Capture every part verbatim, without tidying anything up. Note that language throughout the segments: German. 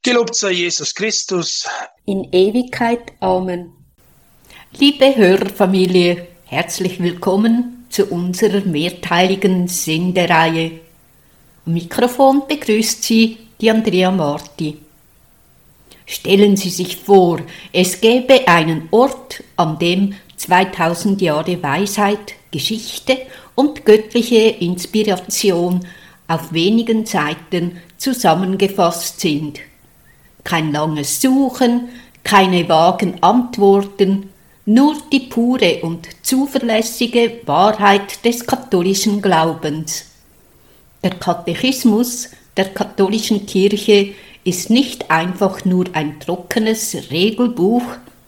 Gelobt sei Jesus Christus. In Ewigkeit. Amen. Liebe Hörerfamilie, herzlich willkommen zu unserer mehrteiligen Sendereihe. Am Mikrofon begrüßt Sie die Andrea Marti. Stellen Sie sich vor, es gäbe einen Ort, an dem zweitausend Jahre Weisheit, Geschichte und göttliche Inspiration auf wenigen Seiten zusammengefasst sind. Kein langes Suchen, keine vagen Antworten, nur die pure und zuverlässige Wahrheit des katholischen Glaubens. Der Katechismus der katholischen Kirche ist nicht einfach nur ein trockenes Regelbuch.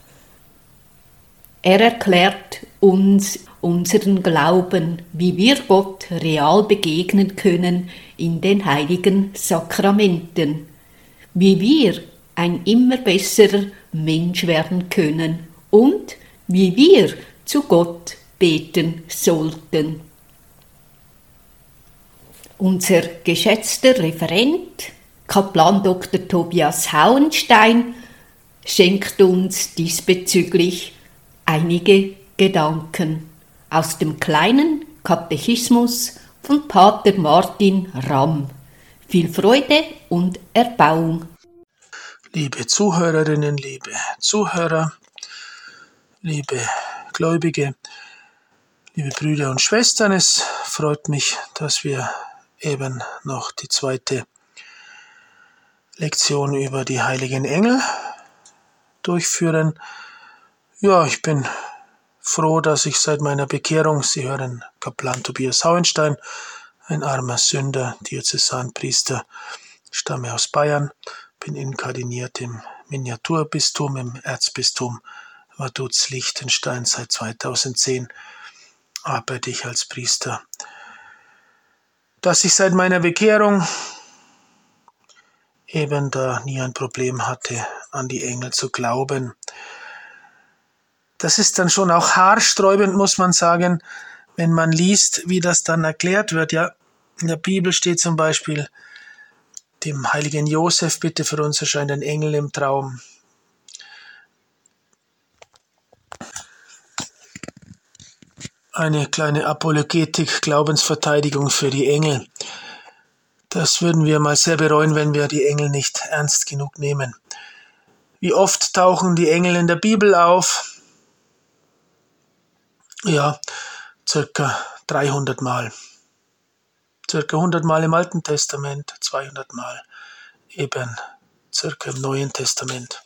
Er erklärt uns unseren Glauben, wie wir Gott real begegnen können in den heiligen Sakramenten, wie wir ein immer besserer Mensch werden können und wie wir zu Gott beten sollten. Unser geschätzter Referent, Kaplan Doktor Tobias Hauenstein, schenkt uns diesbezüglich einige Gedanken aus dem kleinen Katechismus von Pater Martin Ramm. Viel Freude und Erbauung. Liebe Zuhörerinnen, liebe Zuhörer, liebe Gläubige, liebe Brüder und Schwestern, es freut mich, dass wir eben noch die zweite Lektion über die heiligen Engel durchführen. Ja, ich bin froh, dass ich seit meiner Bekehrung, Sie hören Kaplan Tobias Hauenstein, ein armer Sünder, Diözesanpriester, stamme aus Bayern, bin inkardiniert im Miniaturbistum, im Erzbistum Vaduz-Liechtenstein. Seit zweitausendzehn arbeite ich als Priester. Dass ich seit meiner Bekehrung eben da nie ein Problem hatte, an die Engel zu glauben. Das ist dann schon auch haarsträubend, muss man sagen, wenn man liest, wie das dann erklärt wird. Ja, in der Bibel steht zum Beispiel, dem heiligen Josef, bitte für uns erscheint ein Engel im Traum. Eine kleine Apologetik, Glaubensverteidigung für die Engel. Das würden wir mal sehr bereuen, wenn wir die Engel nicht ernst genug nehmen. Wie oft tauchen die Engel in der Bibel auf? Ja, circa dreihundert Mal. Circa hundert Mal im Alten Testament, zweihundert Mal eben circa im Neuen Testament.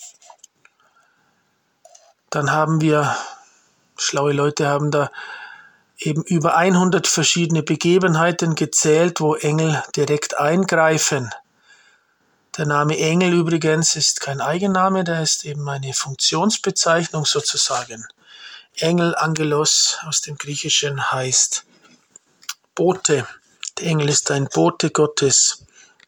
Dann haben wir, schlaue Leute haben da eben über hundert verschiedene Begebenheiten gezählt, wo Engel direkt eingreifen. Der Name Engel übrigens ist kein Eigenname, der ist eben eine Funktionsbezeichnung sozusagen. Engel, Angelos aus dem Griechischen heißt Bote. Der Engel ist ein Bote Gottes.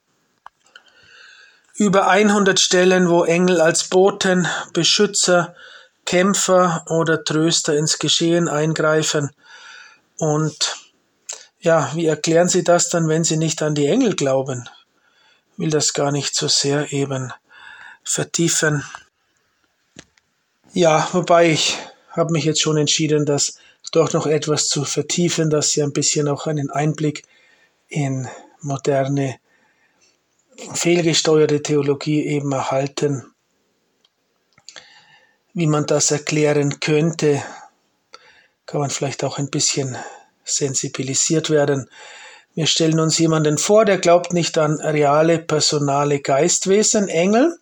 Über hundert Stellen, wo Engel als Boten, Beschützer, Kämpfer oder Tröster ins Geschehen eingreifen. Und ja, wie erklären Sie das dann, wenn Sie nicht an die Engel glauben? Ich will das gar nicht so sehr eben vertiefen. Ja, wobei ich habe mich jetzt schon entschieden, das doch noch etwas zu vertiefen, dass Sie ein bisschen auch einen Einblick in moderne, fehlgesteuerte Theologie eben erhalten. Wie man das erklären könnte, kann man vielleicht auch ein bisschen sensibilisiert werden. Wir stellen uns jemanden vor, der glaubt nicht an reale, personale Geistwesen, Engel,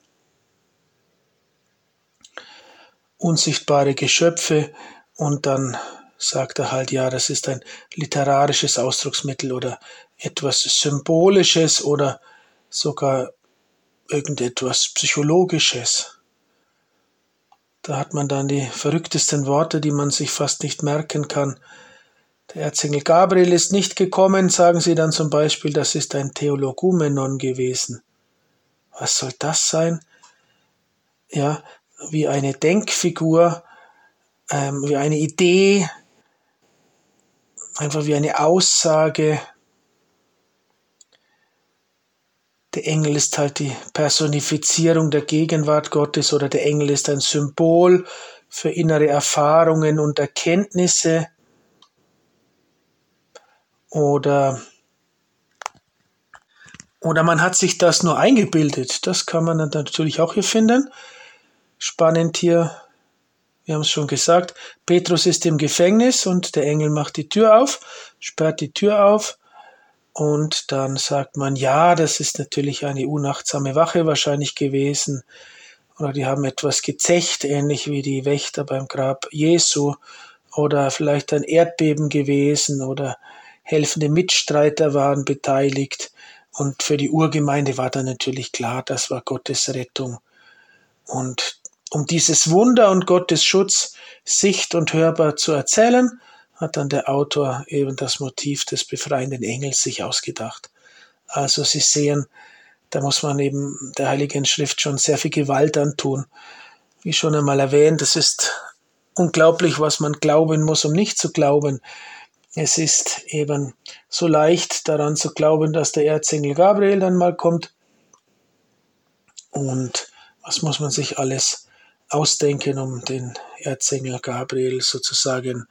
unsichtbare Geschöpfe, und dann sagt er halt, ja, das ist ein literarisches Ausdrucksmittel oder etwas Symbolisches oder sogar irgendetwas Psychologisches. Da hat man dann die verrücktesten Worte, die man sich fast nicht merken kann. Der Erzengel Gabriel ist nicht gekommen, sagen sie dann zum Beispiel, das ist ein Theologumenon gewesen. Was soll das sein? Ja, wie eine Denkfigur, ähm, wie eine Idee, einfach wie eine Aussage. der Engel ist halt die Personifizierung der Gegenwart Gottes oder der Engel ist ein Symbol für innere Erfahrungen und Erkenntnisse. Oder, oder man hat sich das nur eingebildet. Das kann man dann natürlich auch hier finden. Spannend hier, wir haben es schon gesagt, Petrus ist im Gefängnis und der Engel macht die Tür auf, sperrt die Tür auf und dann sagt man, ja, das ist natürlich eine unachtsame Wache wahrscheinlich gewesen oder die haben etwas gezecht, ähnlich wie die Wächter beim Grab Jesu oder vielleicht ein Erdbeben gewesen oder helfende Mitstreiter waren beteiligt und für die Urgemeinde war dann natürlich klar, das war Gottes Rettung. Und um dieses Wunder und Gottes Schutz sicht- und hörbar zu erzählen, hat dann der Autor eben das Motiv des befreienden Engels sich ausgedacht. Also Sie sehen, da muss man eben der Heiligen Schrift schon sehr viel Gewalt antun. Wie schon einmal erwähnt, es ist unglaublich, was man glauben muss, um nicht zu glauben. Es ist eben so leicht daran zu glauben, dass der Erzengel Gabriel dann mal kommt. Und was muss man sich alles ausdenken, um den Erzengel Gabriel sozusagen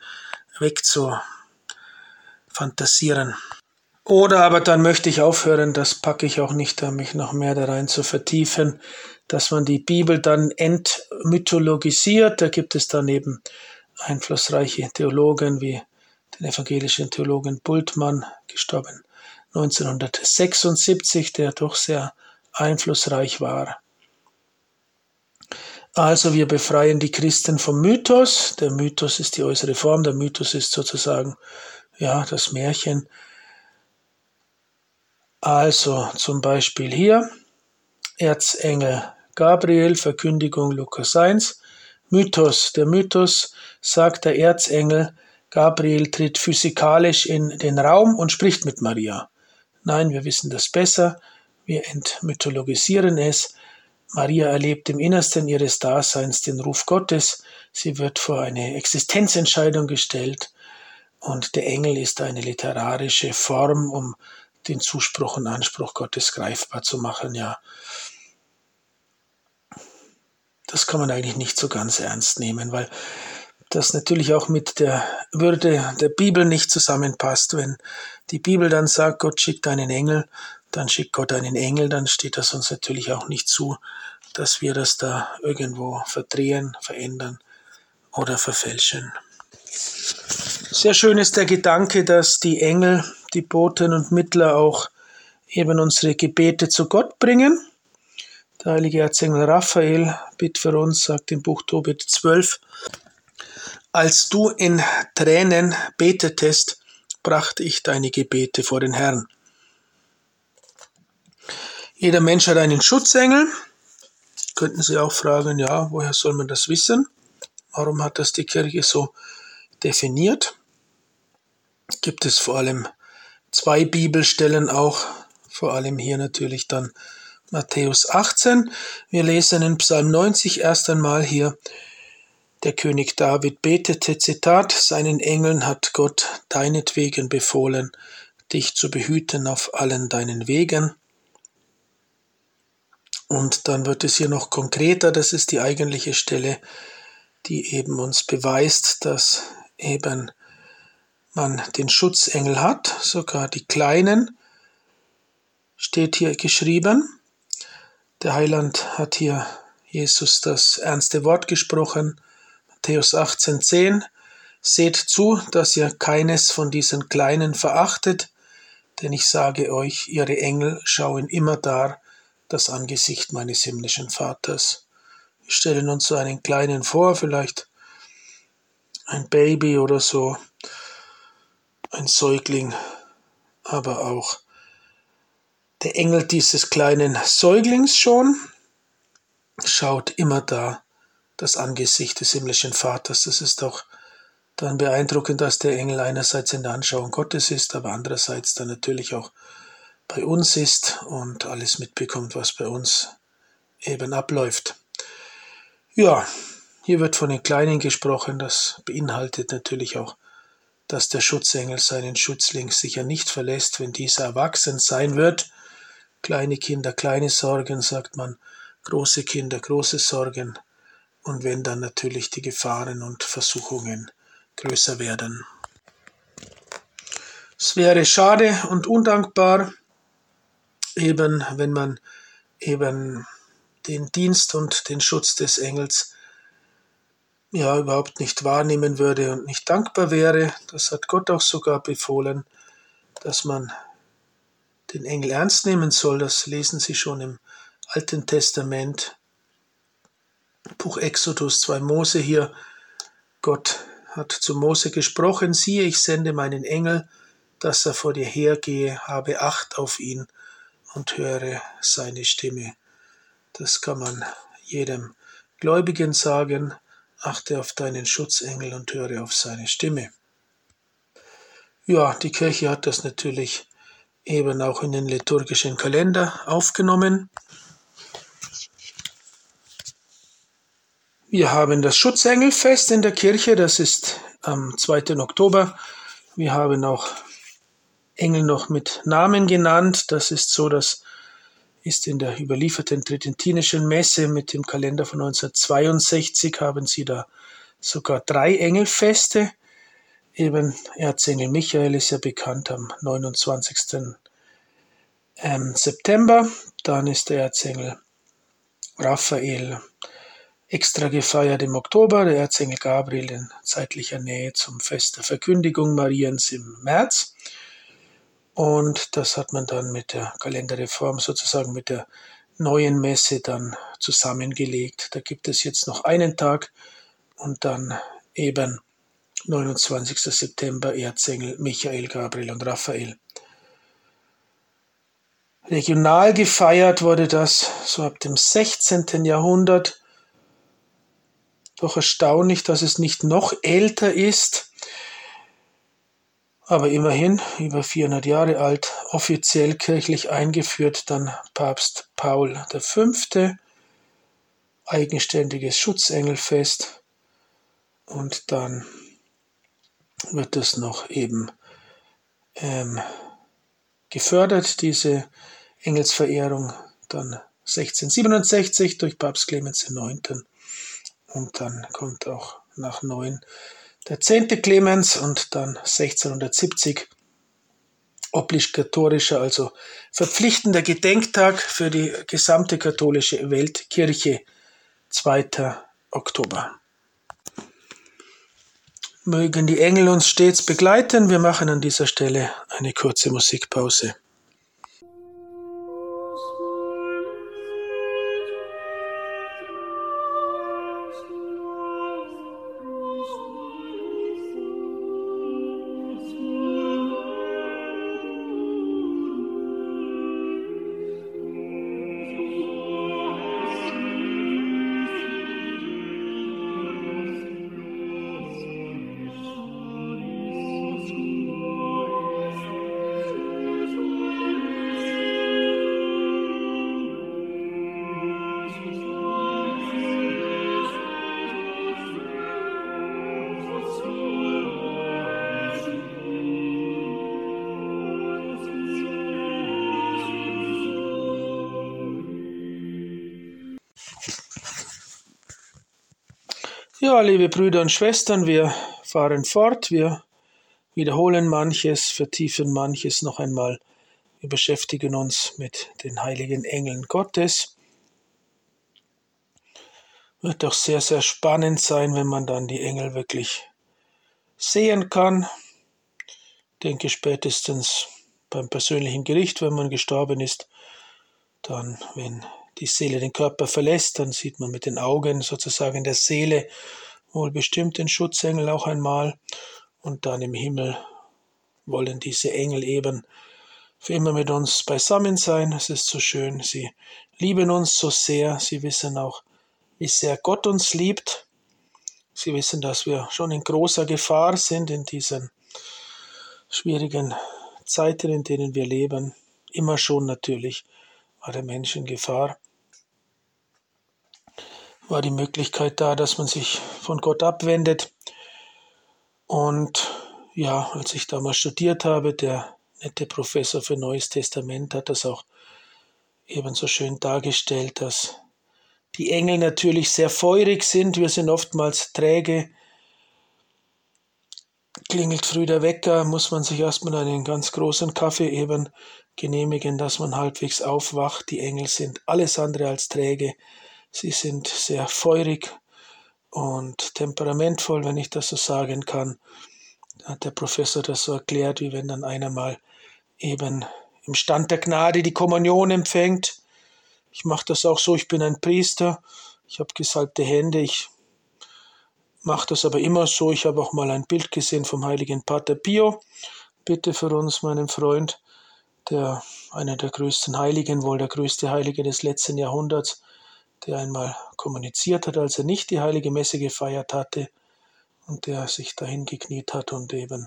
wegzufantasieren. Oder aber dann möchte ich aufhören, das packe ich auch nicht, da mich noch mehr da rein zu vertiefen, dass man die Bibel dann entmythologisiert. Da gibt es dann eben einflussreiche Theologen wie den evangelischen Theologen Bultmann, gestorben neunzehnhundertsechsundsiebzig, der doch sehr einflussreich war. Also wir befreien die Christen vom Mythos. Der Mythos ist die äußere Form, der Mythos ist sozusagen ja das Märchen. Also zum Beispiel hier Erzengel Gabriel, Verkündigung Lukas eins. Mythos, der Mythos sagt, der Erzengel Gabriel tritt physikalisch in den Raum und spricht mit Maria. Nein, wir wissen das besser, wir entmythologisieren es. Maria erlebt im Innersten ihres Daseins den Ruf Gottes, sie wird vor eine Existenzentscheidung gestellt und der Engel ist eine literarische Form, um den Zuspruch und Anspruch Gottes greifbar zu machen. Ja, das kann man eigentlich nicht so ganz ernst nehmen, weil das natürlich auch mit der Würde der Bibel nicht zusammenpasst. Wenn die Bibel dann sagt, Gott schickt einen Engel, dann schickt Gott einen Engel, dann steht das uns natürlich auch nicht zu, dass wir das da irgendwo verdrehen, verändern oder verfälschen. Sehr schön ist der Gedanke, dass die Engel, die Boten und Mittler auch eben unsere Gebete zu Gott bringen. Der heilige Erzengel Raphael bittet für uns, sagt im Buch Tobit zwölf, als du in Tränen betetest, brachte ich deine Gebete vor den Herrn. Jeder Mensch hat einen Schutzengel. Könnten Sie auch fragen, ja, woher soll man das wissen? Warum hat das die Kirche so definiert? Gibt es vor allem zwei Bibelstellen auch, vor allem hier natürlich dann Matthäus achtzehn. Wir lesen in Psalm neunzig erst einmal hier, der König David betete, Zitat, seinen Engeln hat Gott deinetwegen befohlen, dich zu behüten auf allen deinen Wegen. Und dann wird es hier noch konkreter, das ist die eigentliche Stelle, die eben uns beweist, dass eben man den Schutzengel hat, sogar die Kleinen, steht hier geschrieben. Der Heiland hat hier Jesus das ernste Wort gesprochen, Matthäus achtzehn zehn, seht zu, dass ihr keines von diesen Kleinen verachtet, denn ich sage euch, ihre Engel schauen immer dar das Angesicht meines himmlischen Vaters. Wir stellen uns so einen Kleinen vor, vielleicht ein Baby oder so, ein Säugling, aber auch der Engel dieses kleinen Säuglings schon schaut immer da das Angesicht des himmlischen Vaters. Das ist auch dann beeindruckend, dass der Engel einerseits in der Anschauung Gottes ist, aber andererseits dann natürlich auch bei uns ist und alles mitbekommt, was bei uns eben abläuft. Ja, hier wird von den Kleinen gesprochen, das beinhaltet natürlich auch, dass der Schutzengel seinen Schutzling sicher nicht verlässt, wenn dieser erwachsen sein wird. Kleine Kinder, kleine Sorgen, sagt man, große Kinder, große Sorgen. Und wenn dann natürlich die Gefahren und Versuchungen größer werden. Es wäre schade und undankbar, eben wenn man eben den Dienst und den Schutz des Engels ja überhaupt nicht wahrnehmen würde und nicht dankbar wäre. Das hat Gott auch sogar befohlen, dass man den Engel ernst nehmen soll. Das lesen Sie schon im Alten Testament. Buch Exodus, zwei Mose hier. Gott hat zu Mose gesprochen, siehe, ich sende meinen Engel, dass er vor dir hergehe, habe Acht auf ihn und höre seine Stimme. Das kann man jedem Gläubigen sagen, achte auf deinen Schutzengel und höre auf seine Stimme. Ja, die Kirche hat das natürlich eben auch in den liturgischen Kalender aufgenommen. Wir haben das Schutzengelfest in der Kirche, das ist am zweiten Oktober. Wir haben auch Engel noch mit Namen genannt. Das ist so, das ist in der überlieferten tridentinischen Messe mit dem Kalender von neunzehnhundertzweiundsechzig, haben sie da sogar drei Engelfeste. Eben Erzengel Michael ist ja bekannt am neunundzwanzigsten September. Dann ist der Erzengel Raphael extra gefeiert im Oktober, der Erzengel Gabriel in zeitlicher Nähe zum Fest der Verkündigung Mariens im März. Und das hat man dann mit der Kalenderreform, sozusagen mit der neuen Messe dann zusammengelegt. Da gibt es jetzt noch einen Tag und dann eben neunundzwanzigsten September Erzengel Michael, Gabriel und Raphael. Regional gefeiert wurde das so ab dem sechzehnten Jahrhundert. Doch erstaunlich, dass es nicht noch älter ist, aber immerhin über vierhundert Jahre alt, offiziell kirchlich eingeführt, dann Papst Paul der Fünfte, eigenständiges Schutzengelfest, und dann wird es noch eben ähm, gefördert, diese Engelsverehrung, dann sechzehnhundertsiebenundsechzig durch Papst Clemens der Neunte. Und dann kommt auch nach neun der zehnte Clemens und dann sechzehnhundertsiebzig obligatorischer, also verpflichtender Gedenktag für die gesamte katholische Weltkirche, zweiter Oktober. Mögen die Engel uns stets begleiten. Wir machen an dieser Stelle eine kurze Musikpause. Ja, liebe Brüder und Schwestern, wir fahren fort, wir wiederholen manches, vertiefen manches noch einmal. Wir beschäftigen uns mit den heiligen Engeln Gottes. Wird doch sehr, sehr spannend sein, wenn man dann die Engel wirklich sehen kann. Ich denke spätestens beim persönlichen Gericht, wenn man gestorben ist, dann, wenn die Seele den Körper verlässt, dann sieht man mit den Augen sozusagen der Seele wohl bestimmt den Schutzengel auch einmal. Und dann im Himmel wollen diese Engel eben für immer mit uns beisammen sein. Es ist so schön, sie lieben uns so sehr. Sie wissen auch, wie sehr Gott uns liebt. Sie wissen, dass wir schon in großer Gefahr sind in diesen schwierigen Zeiten, in denen wir leben. Immer schon natürlich war der Mensch in Gefahr. War die Möglichkeit da, dass man sich von Gott abwendet. Und ja, als ich damals studiert habe, der nette Professor für Neues Testament hat das auch ebenso schön dargestellt, dass die Engel natürlich sehr feurig sind. Wir sind oftmals träge. Klingelt früh der Wecker, muss man sich erstmal einen ganz großen Kaffee eben genehmigen, dass man halbwegs aufwacht. Die Engel sind alles andere als träge. Sie sind sehr feurig und temperamentvoll, wenn ich das so sagen kann. Da hat der Professor das so erklärt, wie wenn dann einer mal eben im Stand der Gnade die Kommunion empfängt. Ich mache das auch so, ich bin ein Priester, ich habe gesalbte Hände, ich mache das aber immer so. Ich habe auch mal ein Bild gesehen vom heiligen Pater Pio. Bitte für uns, meinem Freund, der einer der größten Heiligen, wohl der größte Heilige des letzten Jahrhunderts, der einmal kommuniziert hat, als er nicht die heilige Messe gefeiert hatte und der sich dahin gekniet hat und eben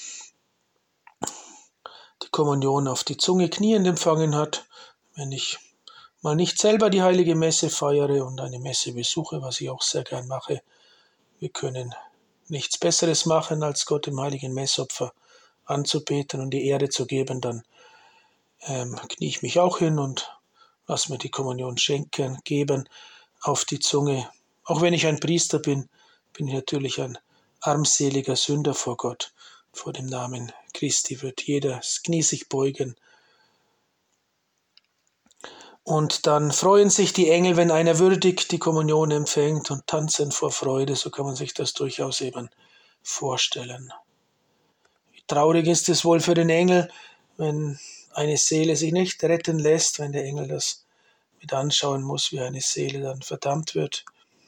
die Kommunion auf die Zunge kniend empfangen hat. Wenn ich mal nicht selber die heilige Messe feiere und eine Messe besuche, was ich auch sehr gern mache, wir können nichts Besseres machen, als Gott im heiligen Messopfer anzubeten und die Ehre zu geben, dann ähm, knie ich mich auch hin und lass mir die Kommunion schenken, geben auf die Zunge. Auch wenn ich ein Priester bin, bin ich natürlich ein armseliger Sünder vor Gott. Vor dem Namen Christi wird jeder das Knie sich beugen. Und dann freuen sich die Engel, wenn einer würdig die Kommunion empfängt und tanzen vor Freude. So kann man sich das durchaus eben vorstellen. Wie traurig ist es wohl für den Engel, wenn eine Seele sich nicht retten lässt, wenn der Engel das mit anschauen muss, wie eine Seele dann verdammt wird.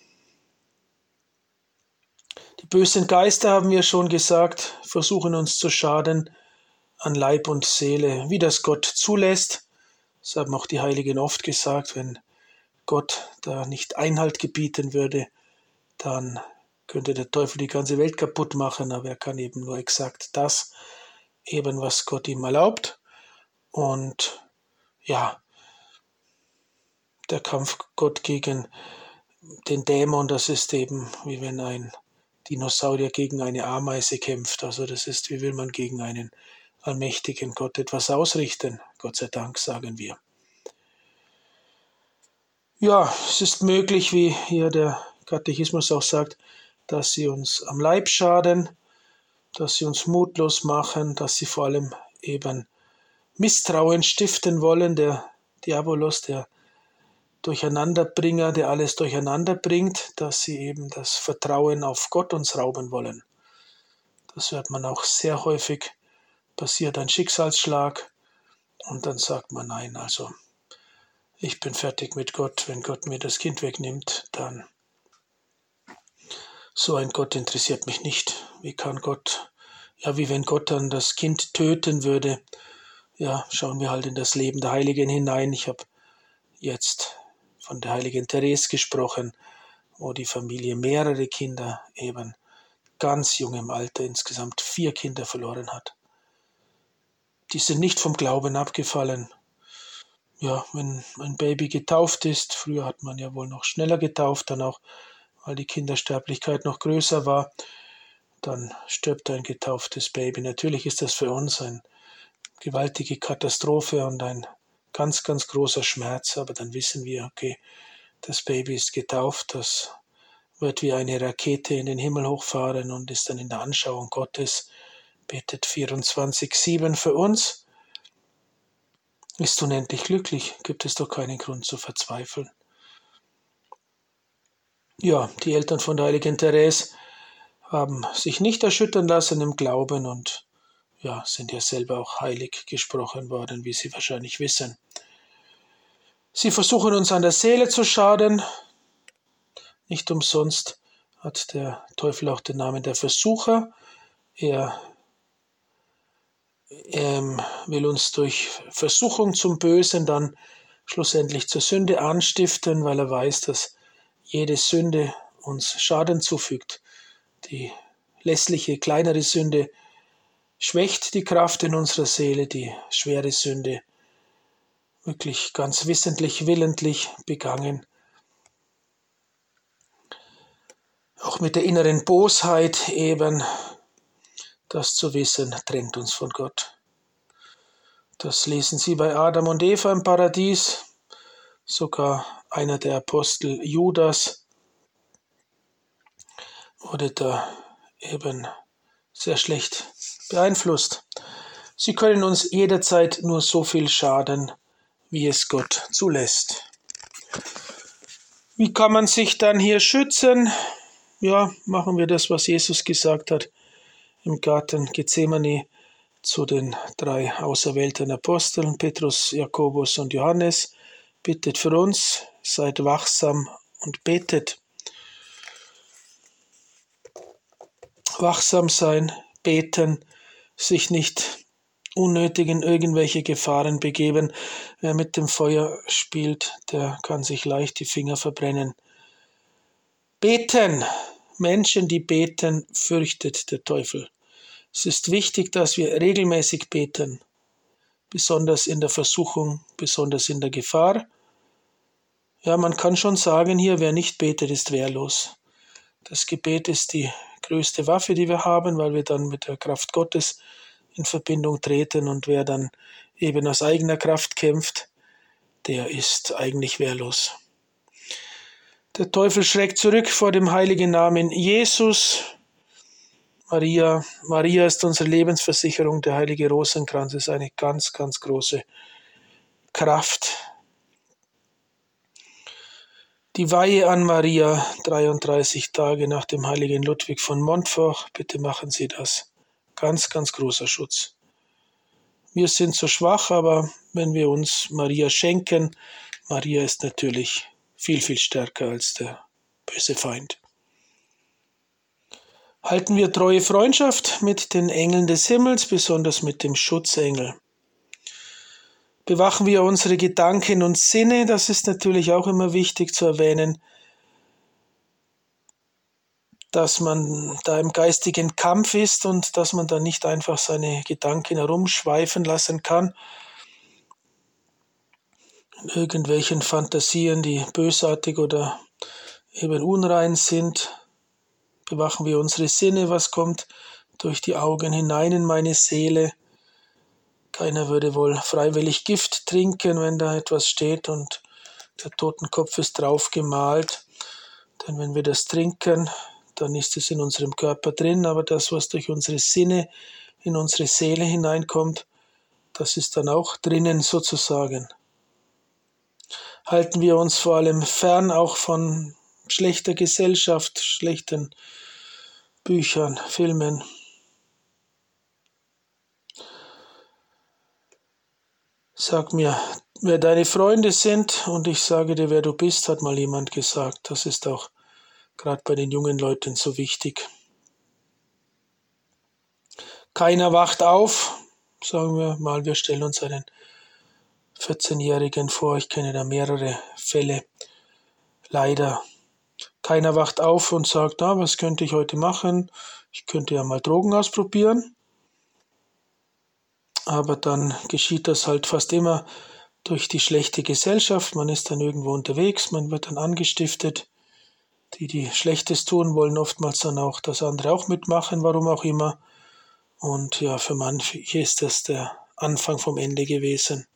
Die bösen Geister, haben wir schon gesagt, versuchen uns zu schaden an Leib und Seele, wie das Gott zulässt. Das haben auch die Heiligen oft gesagt, wenn Gott da nicht Einhalt gebieten würde, dann könnte der Teufel die ganze Welt kaputt machen, aber er kann eben nur exakt das, eben was Gott ihm erlaubt. Und ja, der Kampf Gott gegen den Dämon, das ist eben wie wenn ein Dinosaurier gegen eine Ameise kämpft. Also das ist, wie will man gegen einen allmächtigen Gott etwas ausrichten? Gott sei Dank, sagen wir. Ja, es ist möglich, wie hier der Katechismus auch sagt, dass sie uns am Leib schaden, dass sie uns mutlos machen, dass sie vor allem eben Misstrauen stiften wollen, der Diabolos, der Durcheinanderbringer, der alles durcheinander bringt, dass sie eben das Vertrauen auf Gott uns rauben wollen. Das hört man auch sehr häufig. Passiert ein Schicksalsschlag und dann sagt man, nein, also ich bin fertig mit Gott. Wenn Gott mir das Kind wegnimmt, dann so ein Gott interessiert mich nicht. Wie kann Gott, ja, wie wenn Gott dann das Kind töten würde. Ja, schauen wir halt in das Leben der Heiligen hinein. Ich habe jetzt von der heiligen Therese gesprochen, wo die Familie mehrere Kinder eben ganz jung im Alter, insgesamt vier Kinder verloren hat. Die sind nicht vom Glauben abgefallen. Ja, wenn ein Baby getauft ist, früher hat man ja wohl noch schneller getauft, dann auch, weil die Kindersterblichkeit noch größer war, dann stirbt ein getauftes Baby. Natürlich ist das für uns eine gewaltige Katastrophe und ein ganz, ganz großer Schmerz, aber dann wissen wir, okay, das Baby ist getauft, das wird wie eine Rakete in den Himmel hochfahren und ist dann in der Anschauung Gottes, betet vierundzwanzig sieben für uns, ist unendlich glücklich, gibt es doch keinen Grund zu verzweifeln. Ja, die Eltern von der heiligen Therese haben sich nicht erschüttern lassen im Glauben und ja, sind ja selber auch heilig gesprochen worden, wie Sie wahrscheinlich wissen. Sie versuchen uns an der Seele zu schaden. Nicht umsonst hat der Teufel auch den Namen der Versucher. Er ähm, will uns durch Versuchung zum Bösen dann schlussendlich zur Sünde anstiften, weil er weiß, dass jede Sünde uns Schaden zufügt. Die lässliche, kleinere Sünde schwächt die Kraft in unserer Seele, die schwere Sünde, wirklich ganz wissentlich, willentlich begangen. Auch mit der inneren Bosheit eben, das zu wissen, trennt uns von Gott. Das lesen Sie bei Adam und Eva im Paradies. sogar einer der Apostel Judas wurde da eben sehr schlecht beeinflusst. Sie können uns jederzeit nur so viel schaden, wie es Gott zulässt. Wie kann man sich dann hier schützen? Ja, machen wir das, was Jesus gesagt hat im Garten Gethsemane zu den drei auserwählten Aposteln, Petrus, Jakobus und Johannes. Bittet für uns, seid wachsam und betet. Wachsam sein, beten, sich nicht unnötig in irgendwelche Gefahren begeben. Wer mit dem Feuer spielt, der kann sich leicht die Finger verbrennen. Beten. Menschen, die beten, fürchtet der Teufel. Es ist wichtig, dass wir regelmäßig beten, besonders in der Versuchung, besonders in der Gefahr. Ja, man kann schon sagen hier, wer nicht betet, ist wehrlos. Das Gebet ist die größte Waffe, die wir haben, weil wir dann mit der Kraft Gottes in Verbindung treten, und wer dann eben aus eigener Kraft kämpft, der ist eigentlich wehrlos. Der Teufel schreckt zurück vor dem heiligen Namen Jesus. Maria, Maria ist unsere Lebensversicherung, der heilige Rosenkranz ist eine ganz, ganz große Kraft. Die Weihe an Maria, dreiunddreißig Tage nach dem heiligen Ludwig von Montfort, bitte machen Sie das. Ganz, ganz großer Schutz. Wir sind so schwach, aber wenn wir uns Maria schenken, Maria ist natürlich viel, viel stärker als der böse Feind. Halten wir treue Freundschaft mit den Engeln des Himmels, besonders mit dem Schutzengel. Bewachen wir unsere Gedanken und Sinne, das ist natürlich auch immer wichtig zu erwähnen, dass man da im geistigen Kampf ist und dass man da nicht einfach seine Gedanken herumschweifen lassen kann. In irgendwelchen Fantasien, die bösartig oder eben unrein sind, bewachen wir unsere Sinne, was kommt durch die Augen hinein in meine Seele. Keiner würde wohl freiwillig Gift trinken, wenn da etwas steht und der Totenkopf ist drauf gemalt. Denn wenn wir das trinken, dann ist es in unserem Körper drin, aber das, was durch unsere Sinne in unsere Seele hineinkommt, das ist dann auch drinnen sozusagen. Halten wir uns vor allem fern auch von schlechter Gesellschaft, schlechten Büchern, Filmen. Sag mir, wer deine Freunde sind, und ich sage dir, wer du bist, hat mal jemand gesagt. Das ist auch gerade bei den jungen Leuten so wichtig. Keiner wacht auf, sagen wir mal, wir stellen uns einen vierzehnjährigen vor, ich kenne da mehrere Fälle, leider. Keiner wacht auf und sagt, na, was könnte ich heute machen? Ich könnte ja mal Drogen ausprobieren. Aber dann geschieht das halt fast immer durch die schlechte Gesellschaft. Man ist dann irgendwo unterwegs, man wird dann angestiftet. Die, die Schlechtes tun, wollen oftmals dann auch das andere auch mitmachen, warum auch immer. Und ja, für manche ist das der Anfang vom Ende gewesen.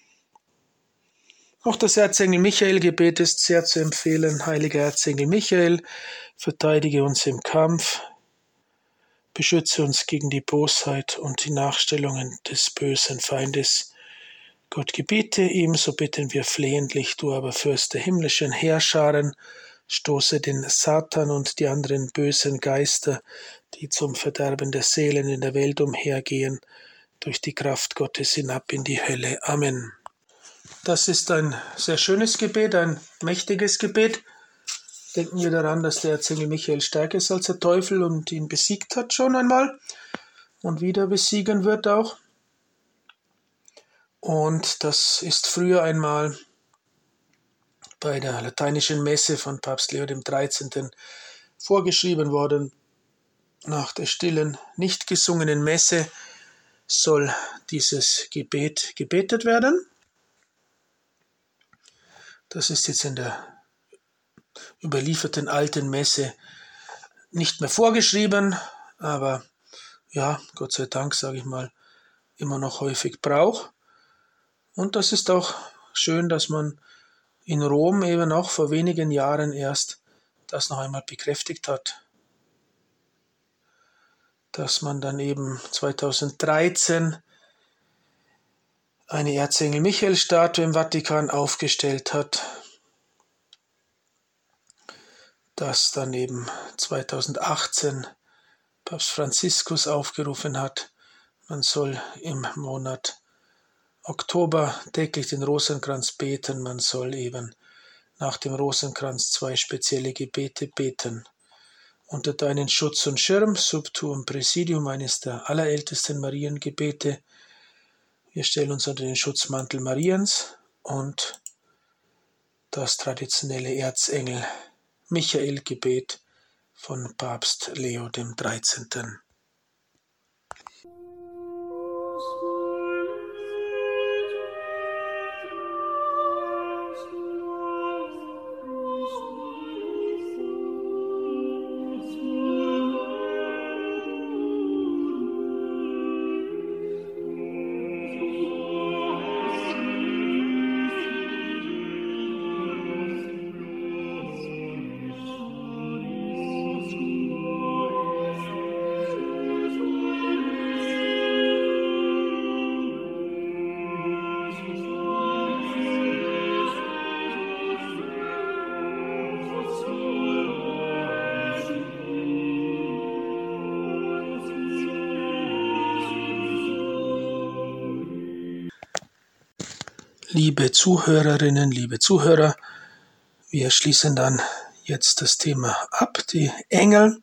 Auch das Erzengel Michael-Gebet ist sehr zu empfehlen. Heiliger Erzengel Michael, verteidige uns im Kampf, beschütze uns gegen die Bosheit und die Nachstellungen des bösen Feindes. Gott gebiete ihm, so bitten wir flehentlich, du aber Fürst der himmlischen Heerscharen, stoße den Satan und die anderen bösen Geister, die zum Verderben der Seelen in der Welt umhergehen, durch die Kraft Gottes hinab in die Hölle. Amen. Das ist ein sehr schönes Gebet, ein mächtiges Gebet. Denken wir daran, dass der Erzengel Michael stärker ist als der Teufel und ihn besiegt hat schon einmal und wieder besiegen wird auch. Und das ist früher einmal bei der lateinischen Messe von Papst Leo dem dreizehnten vorgeschrieben worden. Nach der stillen, nicht gesungenen Messe soll dieses Gebet gebetet werden. Das ist jetzt in der überlieferten alten Messe nicht mehr vorgeschrieben, aber ja, Gott sei Dank, sage ich mal, immer noch häufig Brauch. Und das ist auch schön, dass man in Rom eben auch vor wenigen Jahren erst das noch einmal bekräftigt hat, dass man dann eben zweitausenddreizehn eine Erzengel Michael-Statue im Vatikan aufgestellt hat, dass dann eben zweitausendachtzehn Papst Franziskus aufgerufen hat, man soll im Monat Oktober täglich den Rosenkranz beten, man soll eben nach dem Rosenkranz zwei spezielle Gebete beten. Unter deinen Schutz und Schirm, sub tuum Präsidium, eines der allerältesten Mariengebete. Wir stellen uns unter den Schutzmantel Mariens und das traditionelle Erzengel Michael-Gebet von Papst Leo dem dreizehnten. Liebe Zuhörerinnen, liebe Zuhörer, wir schließen dann jetzt das Thema ab, die Engel.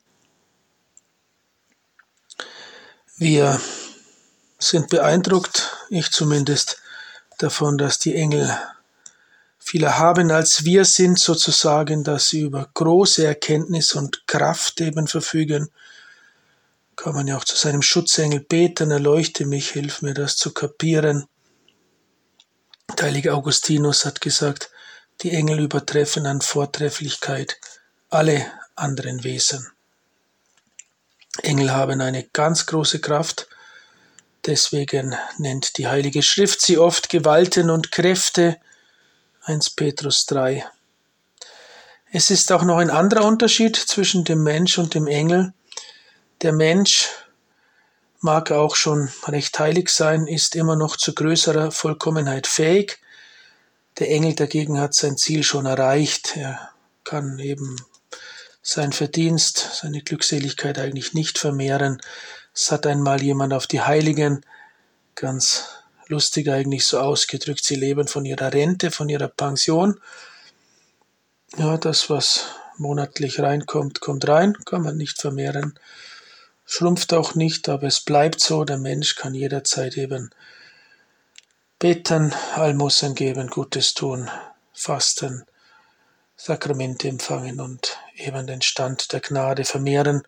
Wir sind beeindruckt, ich zumindest, davon, dass die Engel viel erhaben als wir sind, sozusagen, dass sie über große Erkenntnis und Kraft eben verfügen. Kann man ja auch zu seinem Schutzengel beten, erleuchte mich, hilf mir das zu kapieren. Der heilige Augustinus hat gesagt, die Engel übertreffen an Vortrefflichkeit alle anderen Wesen. Engel haben eine ganz große Kraft, deswegen nennt die Heilige Schrift sie oft Gewalten und Kräfte, erster Petrus drei. Es ist auch noch ein anderer Unterschied zwischen dem Mensch und dem Engel. Der Mensch mag auch schon recht heilig sein, ist immer noch zu größerer Vollkommenheit fähig. Der Engel dagegen hat sein Ziel schon erreicht. Er kann eben sein Verdienst, seine Glückseligkeit eigentlich nicht vermehren. Es hat einmal jemand auf die Heiligen ganz lustig eigentlich so ausgedrückt, sie leben von ihrer Rente, von ihrer Pension. Ja, das, was monatlich reinkommt, kommt rein, kann man nicht vermehren. Schrumpft auch nicht, aber es bleibt so, der Mensch kann jederzeit eben beten, Almosen geben, Gutes tun, fasten, Sakramente empfangen und eben den Stand der Gnade vermehren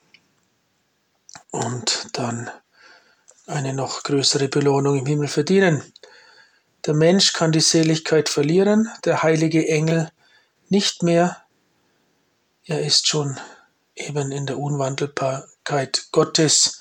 und dann eine noch größere Belohnung im Himmel verdienen. Der Mensch kann die Seligkeit verlieren, der heilige Engel nicht mehr. Er ist schon eben in der Unwandelbarkeit Gottes.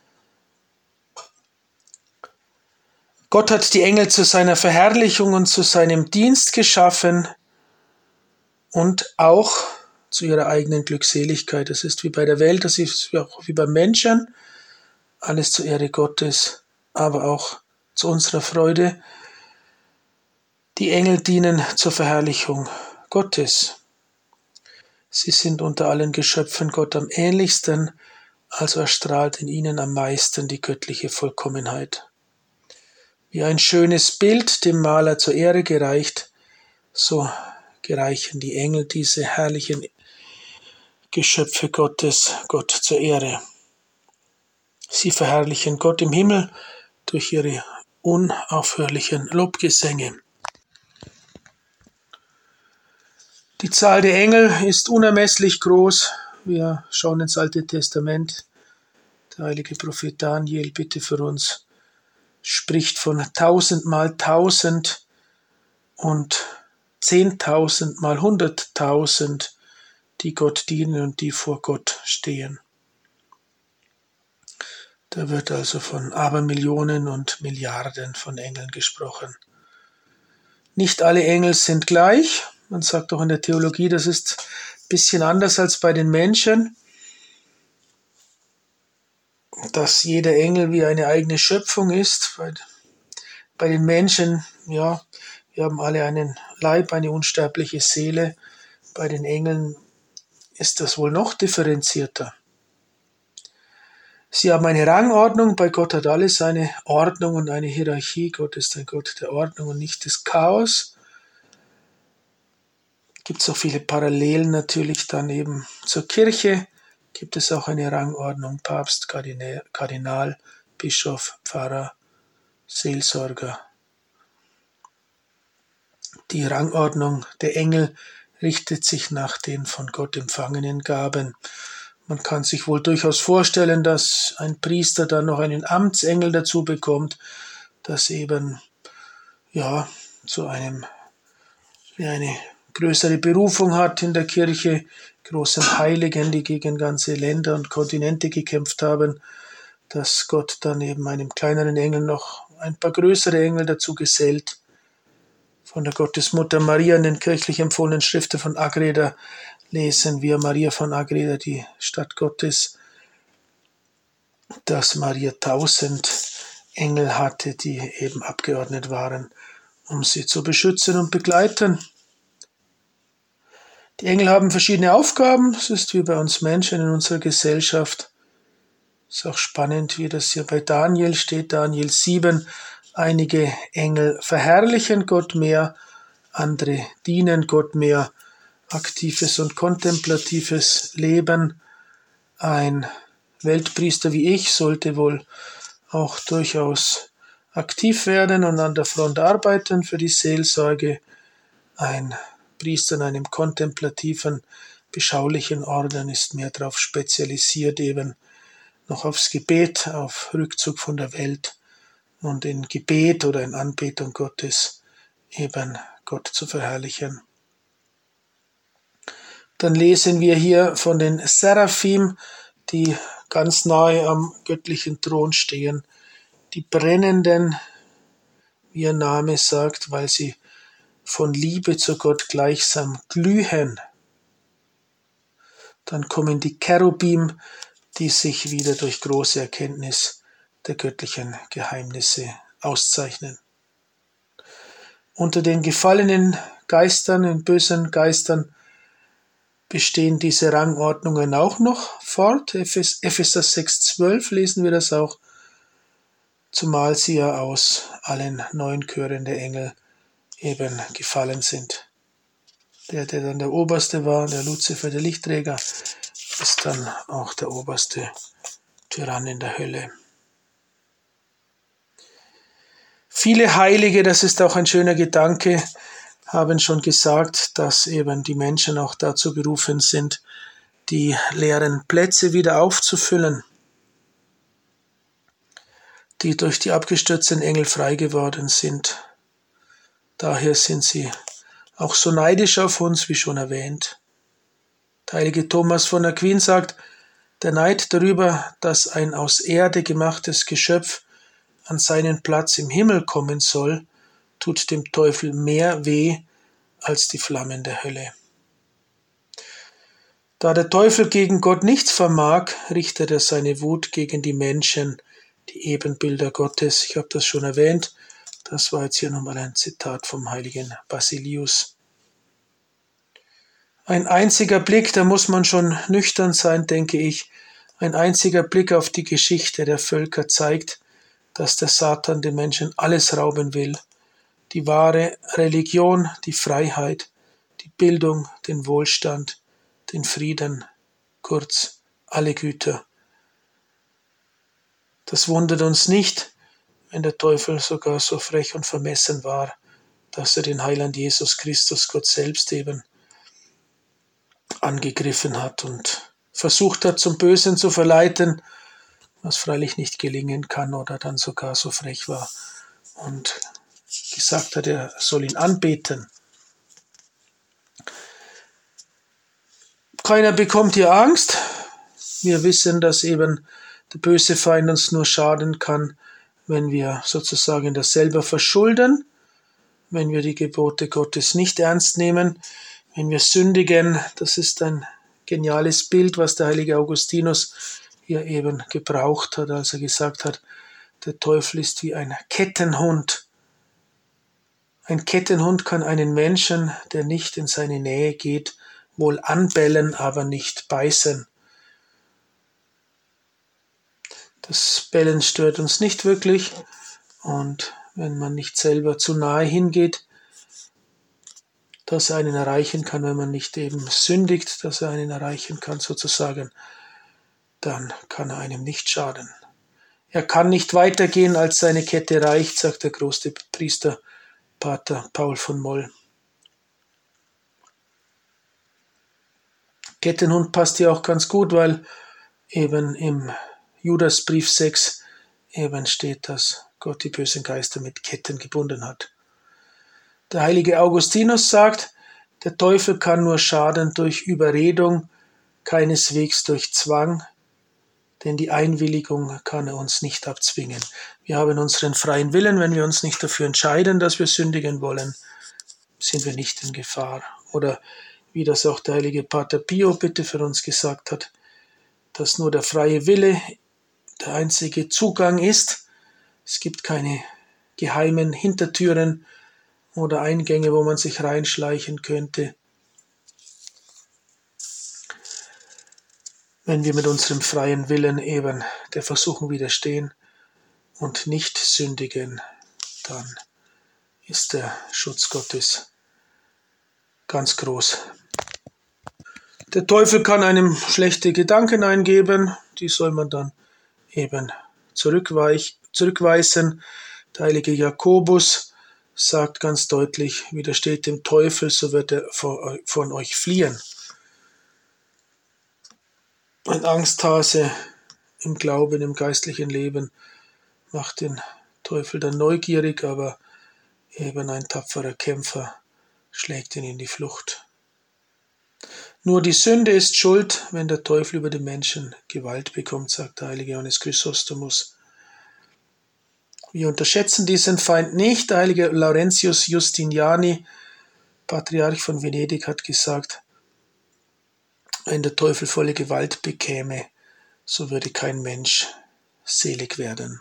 Gott hat die Engel zu seiner Verherrlichung und zu seinem Dienst geschaffen und auch zu ihrer eigenen Glückseligkeit. Das ist wie bei der Welt, das ist auch wie beim Menschen, alles zur Ehre Gottes, aber auch zu unserer Freude. Die Engel dienen zur Verherrlichung Gottes. Sie sind unter allen Geschöpfen Gott am ähnlichsten, also erstrahlt in ihnen am meisten die göttliche Vollkommenheit. Wie ein schönes Bild dem Maler zur Ehre gereicht, so gereichen die Engel diese herrlichen Geschöpfe Gottes Gott zur Ehre. Sie verherrlichen Gott im Himmel durch ihre unaufhörlichen Lobgesänge. Die Zahl der Engel ist unermesslich groß. Wir schauen ins Alte Testament. Der heilige Prophet Daniel, bitte für uns, spricht von tausend mal tausend und zehntausend mal hunderttausend, die Gott dienen und die vor Gott stehen. Da wird also von Abermillionen und Milliarden von Engeln gesprochen. Nicht alle Engel sind gleich. Man sagt auch in der Theologie, das ist ein bisschen anders als bei den Menschen, dass jeder Engel wie eine eigene Schöpfung ist. Bei, bei den Menschen, ja, wir haben alle einen Leib, eine unsterbliche Seele. Bei den Engeln ist das wohl noch differenzierter. Sie haben eine Rangordnung, bei Gott hat alles eine Ordnung und eine Hierarchie. Gott ist ein Gott der Ordnung und nicht des Chaos. Gibt es auch viele Parallelen natürlich dann eben zur Kirche. Gibt es auch eine Rangordnung, Papst, Kardinal, Kardinal, Bischof, Pfarrer, Seelsorger. Die Rangordnung der Engel richtet sich nach den von Gott empfangenen Gaben. Man kann sich wohl durchaus vorstellen, dass ein Priester dann noch einen Amtsengel dazu bekommt, das eben ja zu einem wie eine größere Berufung hat in der Kirche, großen Heiligen, die gegen ganze Länder und Kontinente gekämpft haben, dass Gott dann eben einem kleineren Engel noch ein paar größere Engel dazu gesellt. Von der Gottesmutter Maria in den kirchlich empfohlenen Schriften von Agreda lesen wir, Maria von Agreda, die Stadt Gottes, dass Maria tausend Engel hatte, die eben abgeordnet waren, um sie zu beschützen und begleiten. Die Engel haben verschiedene Aufgaben, es ist wie bei uns Menschen in unserer Gesellschaft. Es ist auch spannend, wie das hier bei Daniel steht, Daniel sieben. Einige Engel verherrlichen Gott mehr, andere dienen Gott mehr. Aktives und kontemplatives Leben. Ein Weltpriester wie ich sollte wohl auch durchaus aktiv werden und an der Front arbeiten für die Seelsorge. Ein Priester in einem kontemplativen, beschaulichen Orden ist mehr darauf spezialisiert, eben noch aufs Gebet, auf Rückzug von der Welt und in Gebet oder in Anbetung Gottes eben Gott zu verherrlichen. Dann lesen wir hier von den Seraphim, die ganz nahe am göttlichen Thron stehen, die brennenden, wie ihr Name sagt, weil sie von Liebe zu Gott gleichsam glühen. Dann kommen die Cherubim, die sich wieder durch große Erkenntnis der göttlichen Geheimnisse auszeichnen. Unter den gefallenen Geistern, den bösen Geistern, bestehen diese Rangordnungen auch noch fort. Epheser sechs zwölf lesen wir das auch, zumal sie ja aus allen neun Chören der Engel eben gefallen sind. Der, der dann der Oberste war, der Luzifer, der Lichtträger, ist dann auch der oberste Tyrann in der Hölle. Viele Heilige, das ist auch ein schöner Gedanke, haben schon gesagt, dass eben die Menschen auch dazu berufen sind, die leeren Plätze wieder aufzufüllen, die durch die abgestürzten Engel frei geworden sind. Daher sind sie auch so neidisch auf uns, wie schon erwähnt. Der heilige Thomas von Aquin sagt, der Neid darüber, dass ein aus Erde gemachtes Geschöpf an seinen Platz im Himmel kommen soll, tut dem Teufel mehr weh als die Flammen der Hölle. Da der Teufel gegen Gott nichts vermag, richtet er seine Wut gegen die Menschen, die Ebenbilder Gottes. Ich habe das schon erwähnt, das war jetzt hier nochmal ein Zitat vom heiligen Basilius. Ein einziger Blick, da muss man schon nüchtern sein, denke ich, ein einziger Blick auf die Geschichte der Völker zeigt, dass der Satan den Menschen alles rauben will. Die wahre Religion, die Freiheit, die Bildung, den Wohlstand, den Frieden, kurz alle Güter. Das wundert uns nicht, wenn der Teufel sogar so frech und vermessen war, dass er den Heiland Jesus Christus, Gott selbst eben, angegriffen hat und versucht hat, zum Bösen zu verleiten, was freilich nicht gelingen kann oder dann sogar so frech war und gesagt hat, er soll ihn anbeten. Keiner bekommt hier Angst. Wir wissen, dass eben der böse Feind uns nur schaden kann, wenn wir sozusagen das selber verschulden. wenn wir die Gebote Gottes nicht ernst nehmen, wenn wir sündigen. Das ist ein geniales Bild, was der heilige Augustinus hier eben gebraucht hat, als er gesagt hat, der Teufel ist wie ein Kettenhund. Ein Kettenhund kann einen Menschen, der nicht in seine Nähe geht, wohl anbellen, aber nicht beißen. Das Bellen stört uns nicht wirklich, und wenn man nicht selber zu nahe hingeht, dass er einen erreichen kann, wenn man nicht eben sündigt, dass er einen erreichen kann sozusagen, dann kann er einem nicht schaden. Er kann nicht weitergehen, als seine Kette reicht, sagt der große Priester Pater Paul von Moll. Kettenhund passt hier auch ganz gut, weil eben im Judasbrief sechs eben steht, dass Gott die bösen Geister mit Ketten gebunden hat. Der heilige Augustinus sagt, der Teufel kann nur schaden durch Überredung, keineswegs durch Zwang, denn die Einwilligung kann er uns nicht abzwingen. Wir haben unseren freien Willen, wenn wir uns nicht dafür entscheiden, dass wir sündigen wollen, sind wir nicht in Gefahr. Oder wie das auch der heilige Pater Pio bitte für uns gesagt hat, dass nur der freie Wille der einzige Zugang ist. Es gibt keine geheimen Hintertüren oder Eingänge, wo man sich reinschleichen könnte. Wenn wir mit unserem freien Willen eben der Versuchung widerstehen und nicht sündigen, dann ist der Schutz Gottes ganz groß. Der Teufel kann einem schlechte Gedanken eingeben, die soll man dann eben zurückweich, zurückweisen. Der heilige Jakobus sagt ganz deutlich, widersteht dem Teufel, so wird er von euch fliehen. Ein Angsthase im Glauben, im geistlichen Leben macht den Teufel dann neugierig, aber eben ein tapferer Kämpfer schlägt ihn in die Flucht. Nur die Sünde ist schuld, wenn der Teufel über den Menschen Gewalt bekommt, sagt der heilige Johannes Chrysostomus. Wir unterschätzen diesen Feind nicht. Der heilige Laurentius Justiniani, Patriarch von Venedig, hat gesagt, wenn der Teufel volle Gewalt bekäme, so würde kein Mensch selig werden.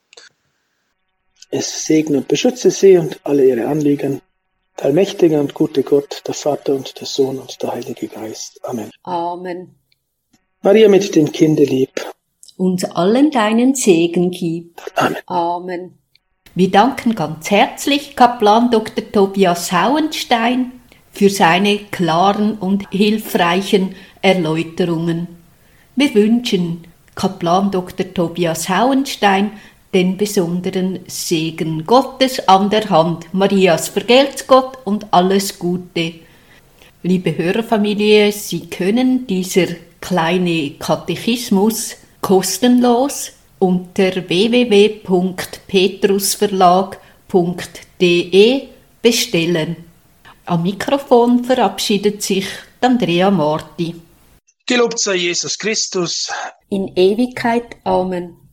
Es segne und beschütze sie und alle ihre Anliegen, der allmächtige und gute Gott, der Vater und der Sohn und der Heilige Geist. Amen. Amen. Maria mit den Kindern lieb. Uns allen deinen Segen gib. Amen. Amen. Wir danken ganz herzlich Kaplan Doktor Tobias Hauenstein für seine klaren und hilfreichen Erläuterungen. Wir wünschen Kaplan Doktor Tobias Hauenstein den besonderen Segen Gottes an der Hand Marias vergelt's Gott und alles Gute. Liebe Hörerfamilie, Sie können dieser kleine Katechismus kostenlos unter w w w punkt petrusverlag punkt d e bestellen. Am Mikrofon verabschiedet sich Andrea Marti. Gelobt sei Jesus Christus. In Ewigkeit. Amen.